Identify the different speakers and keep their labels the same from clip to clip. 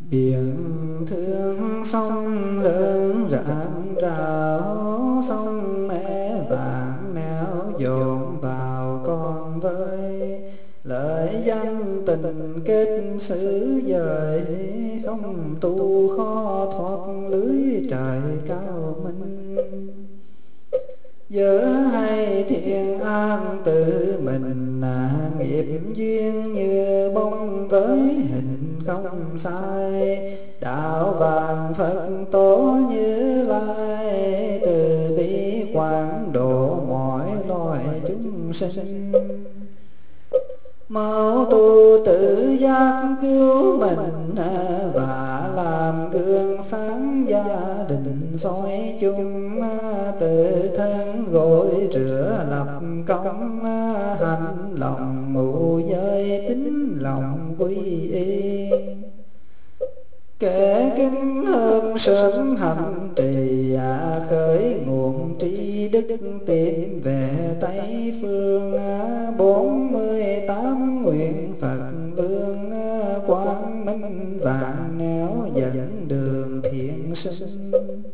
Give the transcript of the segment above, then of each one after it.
Speaker 1: Biển thương sông lớn rạng rào, sông mẹ vàng neo dồn vào con với lợi danh tình kết xử dời, không tu khó thoát lưới trời cao minh. Nhớ hay thiện an tự mình, nghiệp duyên như bóng với hình không sai. Đạo vàng Phật tổ Như Lai, từ bi quảng độ mọi loài chúng sinh. Mau tu tự giác cứu mình, và làm gương sáng gia đình soi chung. Tự thân gội rửa lập công, hành lòng ngụ giới tính lòng quy y. Kể kinh hơn sớm hành trì, khởi nguồn tri đức tìm về Tây phương. 48 nguyện Phật vương, quang minh vạn nẻo dẫn đường thiện sinh.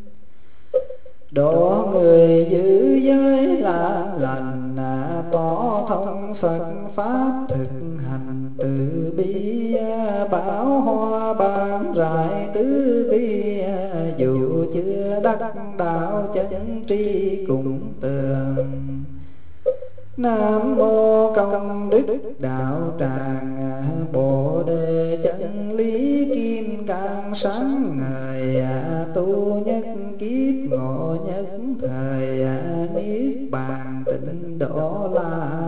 Speaker 1: Độ người giữ giới làm lành, tỏ thông Phật pháp thực hành từ bi. Bảo hoa ban rải tứ bi, dù chưa đắc đạo chân tri cũng tường. Nam mô công đức đạo tràng, Bồ đề chân lý kim cang sáng ngời. Tu nhất kiếp ngộ nhất thời, niết bàn tịnh độ La